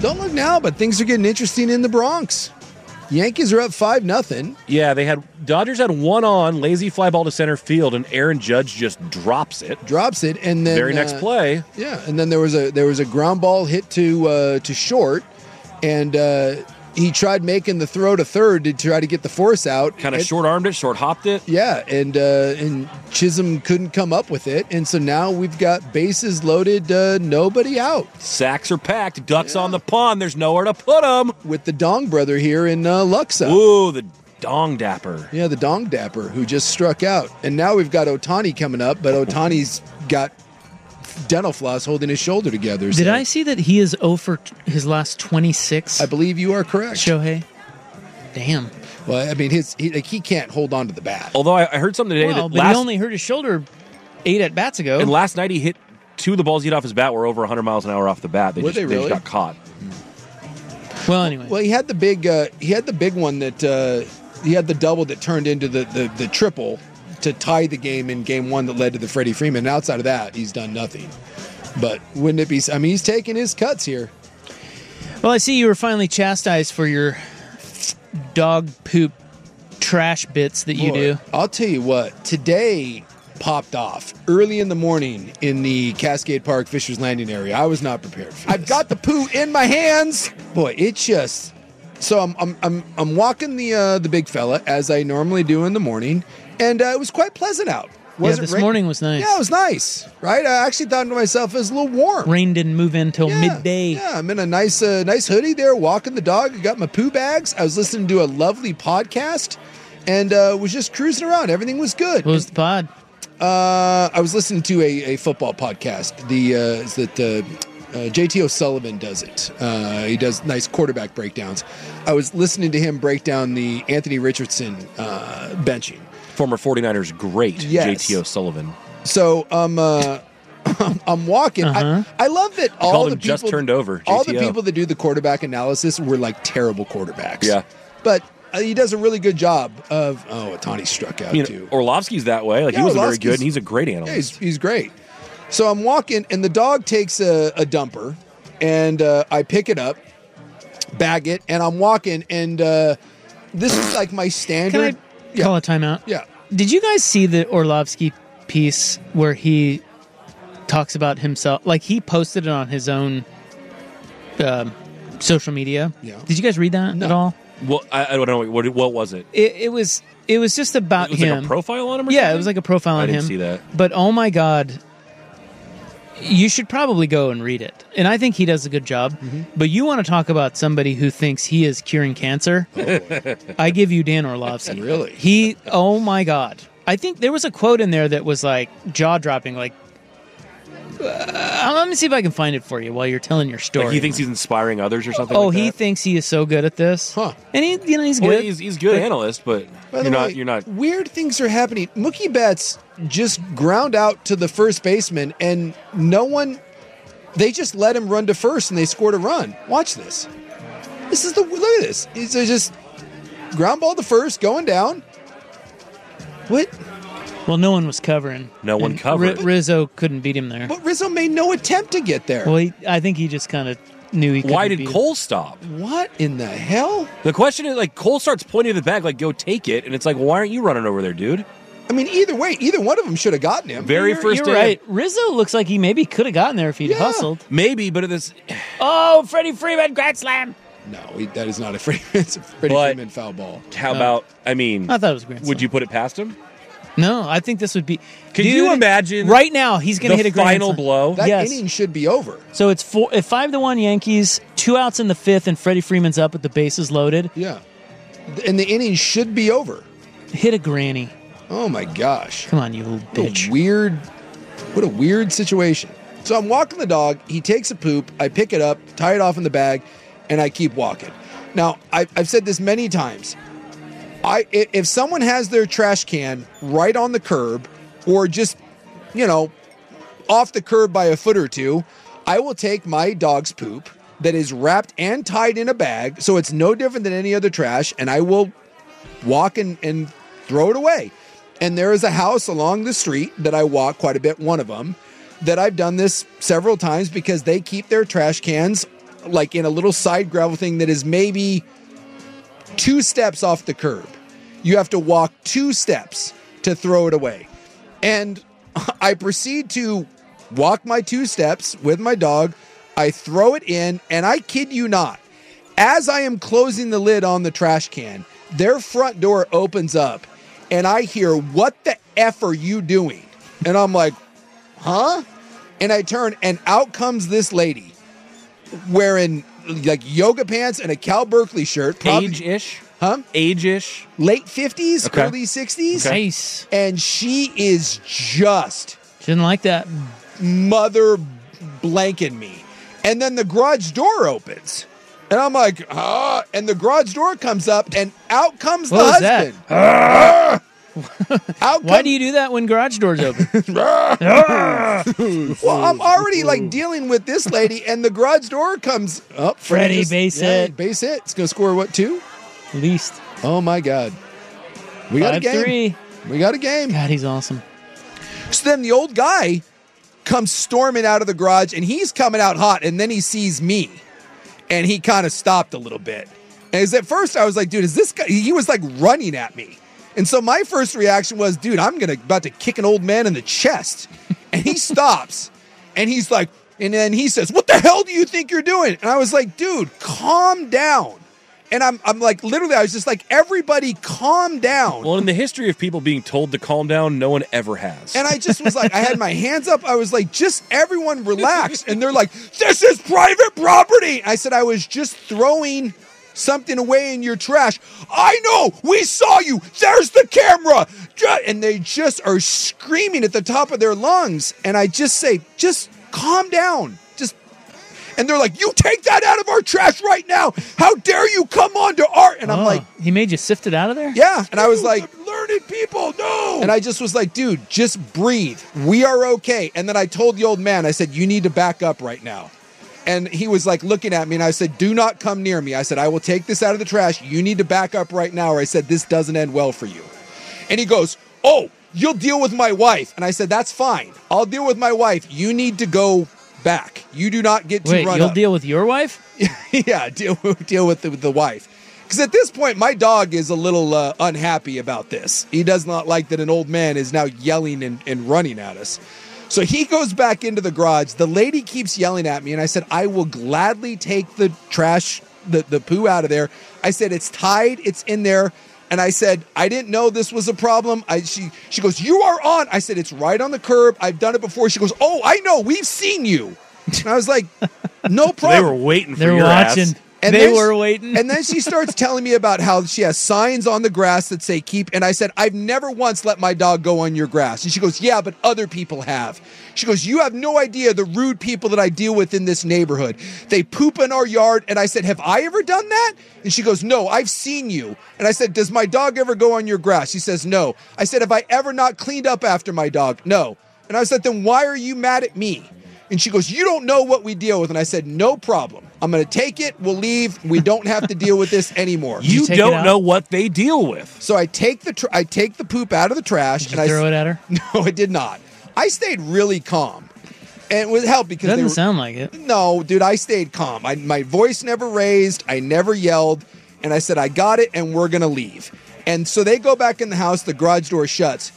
Don't look now, but things are getting interesting in the Bronx. Yankees are up 5-0. Yeah, Dodgers had one on, lazy fly ball to center field, and Aaron Judge just drops it. And then very next play. Yeah, and then there was a ground ball hit to short, and he tried making the throw to third to try to get the force out. Kind of short-armed it, short-hopped it. Yeah, and Chisholm couldn't come up with it, and so now we've got bases loaded, nobody out. Sacks are packed, ducks on the pond, there's nowhere to put them. With the Dong brother here in Luxa. Ooh, the Dong Dapper. Yeah, the Dong Dapper, who just struck out. And now we've got Ohtani coming up, but Ohtani's got dental floss holding his shoulder together. Did I see that he is 0 for his last 26? I believe you are correct. Shohei? Damn. Well, I mean, he can't hold on to the bat. Although I heard something today but he only hurt his shoulder 8 at bats ago. And last night he hit 2 of the balls he hit off his bat were over 100 miles an hour off the bat. They Really? just got caught. Well, anyway. Well, he had the big one that he had the double that turned into the triple to tie the game in game 1 that led to the Freddie Freeman. And outside of that, he's done nothing. But wouldn't it be? I mean, he's taking his cuts here. Well, I see you were finally chastised for your dog poop trash bits that you do. I'll tell you what. Today popped off early in the morning in the Cascade Park Fisher's Landing area. I was not prepared for this. I've got the poo in my hands. Boy, it just. So I'm walking the big fella as I normally do in the morning, and it was quite pleasant out. This morning was nice. Yeah, it was nice, right? I actually thought to myself it was a little warm. Rain didn't move in until midday. Yeah, I'm in a nice hoodie there, walking the dog. I got my poo bags. I was listening to a lovely podcast, and was just cruising around. Everything was good. What was the pod? I was listening to a football podcast. JT O'Sullivan does it. He does nice quarterback breakdowns. I was listening to him break down the Anthony Richardson benching. Former 49ers great, yes. JT O'Sullivan. So I'm walking. I love that all the people just turned over. JTO. All the people that do the quarterback analysis were like terrible quarterbacks. Yeah, but he does a really good job of. Oh, Ohtani struck out too. Orlovsky's that way. Like he wasn't very good, and he's a great analyst. Yeah, he's great. So I'm walking, and the dog takes a dumper, and I pick it up, bag it, and I'm walking, and this is like my standard. Can I call a timeout? Yeah. Did you guys see the Orlovsky piece where he talks about himself? Like, he posted it on his own social media. Yeah. Did you guys read that at all? Well, I don't know. What was it? It was just about him. Like a profile on him or Yeah, something? it was like a profile on him. I didn't see that. But, oh my God, you should probably go and read it. And I think he does a good job. Mm-hmm. But you want to talk about somebody who thinks he is curing cancer? I give you Dan Orlovsky. Really? Oh my God. I think there was a quote in there that was like jaw-dropping, like, let me see if I can find it for you while you're telling your story. Like he thinks he's inspiring others or something. He thinks he is so good at this. Huh. And he's good. Well, he's good analyst, but you're not. Weird things are happening. Mookie Betts just ground out to the first baseman, and they just let him run to first, and they scored a run. Watch this. Look at this. He's just ground ball to first, going down. What? Well, no one was covering. No one covered. Rizzo couldn't beat him there. But Rizzo made no attempt to get there. Well, I think he just kind of knew he couldn't Why did beat Cole stop? What in the hell? The question is, like, Cole starts pointing at the bag, like, go take it, and it's like, why aren't you running over there, dude? I mean, either way, either one of them should have gotten him. You're right. Rizzo looks like he maybe could have gotten there if he'd hustled. Maybe, but it's... Oh, Freddie Freeman, grand slam! No, that is not a Freddie Freeman foul ball. How about, I thought it was a grand slam. Would you put it past him? No, I think this would be... Could you imagine... Right now, he's going to hit a grand final slam. blow? That inning should be over. So it's 5-1 Yankees, 2 outs in the 5th, and Freddie Freeman's up with the bases loaded. Yeah. And the inning should be over. Hit a granny. Oh, my gosh. Come on, you little bitch. What a weird situation. So I'm walking the dog. He takes a poop. I pick it up, tie it off in the bag, and I keep walking. Now, I've said this many times. If someone has their trash can right on the curb or just, off the curb by a foot or two, I will take my dog's poop that is wrapped and tied in a bag, so it's no different than any other trash, and I will walk and throw it away. And there is a house along the street that I walk quite a bit, one of them, that I've done this several times because they keep their trash cans like in a little side gravel thing that is maybe 2 steps off the curb. You have to walk 2 steps to throw it away. And I proceed to walk my 2 steps with my dog. I throw it in, and I kid you not, as I am closing the lid on the trash can, their front door opens up, and I hear, "What the F are you doing?" And I'm like, huh? And I turn, and out comes this lady wearing like yoga pants and a Cal Berkeley shirt. Probably, Age-ish? huh? Age-ish? Late 50s, Okay. early 60s. Okay. Nice. And she is just Didn't like that. mother blanking me. And then the garage door opens. And I'm like, and the garage door comes up, and out comes the What was that? husband. Out Why come- do you do that when garage doors open? Well, I'm already like dealing with this lady, and the garage door comes up. Freddie, base hit. Base hit. It's going to score, what, 2? Least. Oh, my God. We got a game. 5-3. We got a game. God, he's awesome. So then the old guy comes storming out of the garage, and he's coming out hot, and then he sees me, and he kind of stopped a little bit. And at first I was like, dude, is this guy? He was like running at me. And so my first reaction was, dude, I'm about to kick an old man in the chest. And he stops, and he's like, and then he says, "What the hell do you think you're doing?" And I was like, dude, calm down. And I'm like, literally, I was just like, everybody calm down. Well, in the history of people being told to calm down, no one ever has. And I just was like, I had my hands up. I was like, just everyone relax. And they're like, "This is private property." I said, I was just throwing something away in your trash. "I know, we saw you. There's the camera." And they just are screaming at the top of their lungs. And I just say, just calm down. And they're like, "You take that out of our trash right now. How dare you come onto our..." And I'm like, he made you sift it out of there? yeah. And I was like, learned people, no! and I just was like, dude, just breathe. We are okay. And then I told the old man, I said, "You need to back up right now." And he was like looking at me, and I said, "Do not come near me." I said, "I will take this out of the trash. You need to back up right now." Or I said, "This doesn't end well for you." And he goes, "Oh, you'll deal with my wife." And I said, "That's fine. I'll deal with my wife. You need to go back. You do not get to Wait, run you'll up." deal with your wife? Yeah, deal with the wife. Because at this point, my dog is a little unhappy about this. He does not like that an old man is now yelling and running at us. So he goes back into the garage. The lady keeps yelling at me, and I said, "I will gladly take the trash, the poo out of there." I said, "It's tied. It's in there." And I said, "I didn't know this was a problem." She goes, "You are on." I said, "It's right on the curb. I've done it before." She goes, "Oh, I know. We've seen you." And I was like, "No problem." They were waiting for They're your watching. ass. And They then were she- waiting. And then she starts telling me about how she has signs on the grass that say keep. And I said, "I've never once let my dog go on your grass." And she goes, "Yeah, but other people have." She goes, "You have no idea the rude people that I deal with in this neighborhood. They poop in our yard." And I said, "Have I ever done that?" And she goes, "No, I've seen you." And I said, "Does my dog ever go on your grass?" She says, "No." I said, "Have I ever not cleaned up after my dog?" "No." And I said, "Then why are you mad at me?" And she goes, "You don't know what we deal with." And I said, "No problem. I'm going to take it. We'll leave. We don't have to deal with this anymore." You take it don't out? know what they deal with. So I take the poop out of the trash. Did you throw it at her? No, I did not. I stayed really calm. And it would help because Doesn't they were, sound like it. no, dude, I stayed calm. My voice never raised. I never yelled. And I said, "I got it, and we're going to leave." And so they go back in the house. The garage door shuts.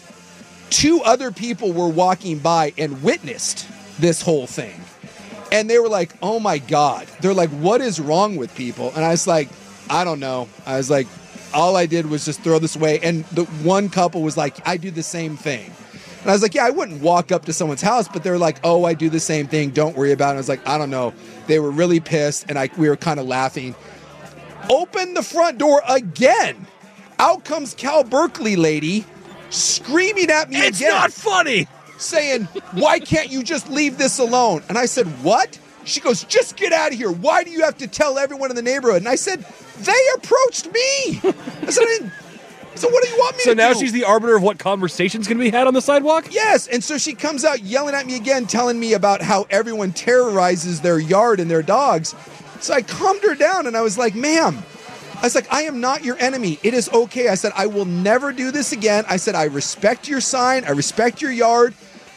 2 other people were walking by and witnessed this whole thing. And they were like, "Oh my God." They're like, "What is wrong with people?" And I was like, "I don't know." I was like, all I did was just throw this away. And the one couple was like, "I do the same thing." And I was like, "Yeah, I wouldn't walk up to someone's house," but they're like, "Oh, I do the same thing. Don't worry about it." And I was like, "I don't know." They were really pissed, and we were kind of laughing. Open the front door again. Out comes Cal Berkeley lady screaming at me It's again. not funny. Saying, "Why can't you just leave this alone?" And I said, "What?" She goes, "Just get out of here. Why do you have to tell everyone in the neighborhood?" And I said, "They approached me." I said, "So what do you want me So to now do?" she's the arbiter of what conversations can be had on the sidewalk? Yes. And so she comes out yelling at me again, telling me about how everyone terrorizes their yard and their dogs. So I calmed her down, and I was like, "Ma'am," I was like, "I am not your enemy. It is okay." I said, "I will never do this again." I said, "I respect your sign. I respect your yard.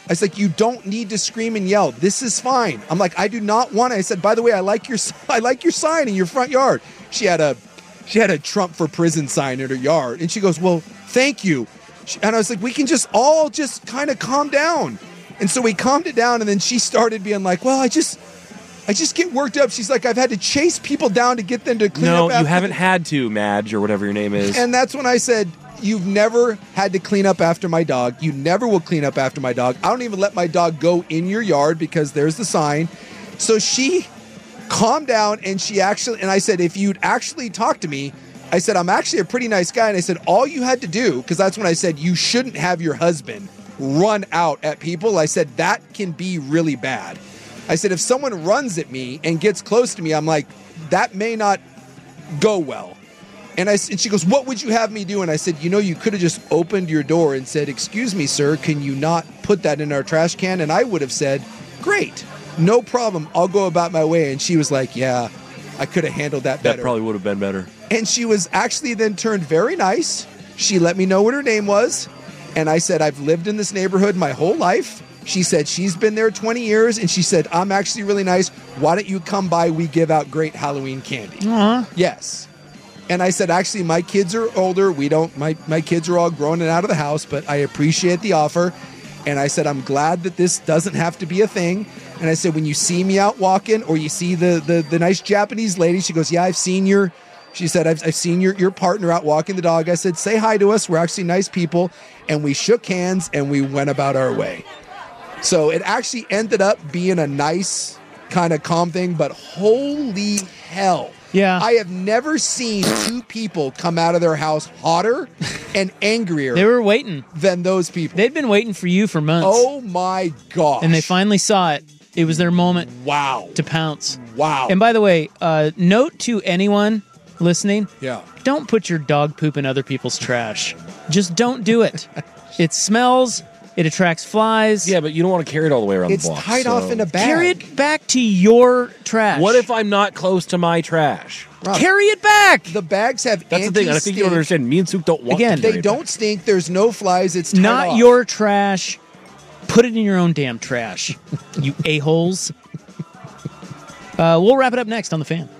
I was like, you don't need to scream and yell. This is fine. I'm like, I do not want it. I said, by the way, I like your sign in your front yard. She had a Trump for prison sign in her yard. And she goes, well, thank you. And I was like, we can just all just kind of calm down. And so we calmed it down. And then she started being like, well, I just get worked up. She's like, I've had to chase people down to get them to clean up. No, you haven't had to, Madge, or whatever your name is. And that's when I said, you've never had to clean up after my dog. You never will clean up after my dog. I don't even let my dog go in your yard because there's the sign. So she calmed down, and I said, if you'd actually talk to me, I said, I'm actually a pretty nice guy. And I said, all you had to do, because that's when I said, you shouldn't have your husband run out at people. I said, that can be really bad. I said, if someone runs at me and gets close to me, I'm like, that may not go well. And she goes, what would you have me do? And I said, you could have just opened your door and said, excuse me, sir, can you not put that in our trash can? And I would have said, great, no problem. I'll go about my way. And she was like, yeah, I could have handled that better. That probably would have been better. And she was actually then turned very nice. She let me know what her name was. And I said, I've lived in this neighborhood my whole life. She said she's been there 20 years. And she said, I'm actually really nice. Why don't you come by? We give out great Halloween candy. Yes. And I said, actually, my kids are older. My kids are all grown and out of the house, but I appreciate the offer. And I said, I'm glad that this doesn't have to be a thing. And I said, when you see me out walking or you see the nice Japanese lady, she goes, yeah, I've seen your partner out walking the dog. I said, say hi to us. We're actually nice people. And we shook hands and we went about our way. So it actually ended up being a nice kind of calm thing, but holy hell. Yeah. I have never seen two people come out of their house hotter and angrier They were waiting. than those people. They'd been waiting for you for months. Oh my gosh. And they finally saw it. It was their moment Wow. to pounce. Wow. And by the way, note to anyone listening, Yeah. don't put your dog poop in other people's trash. Just don't do it. It smells. It attracts flies. Yeah, but you don't want to carry it all the way around It's the block. tied off in a bag. Carry it back to your trash. What if I'm not close to my trash? Rob, Carry it back. the bags have That's the thing. I think you don't understand. Me and Suk don't want Again, to They carry it don't back. stink. There's no flies. It's tied Not off. your trash. Put it in your own damn trash. You a-holes. We'll wrap it up next on The Fan.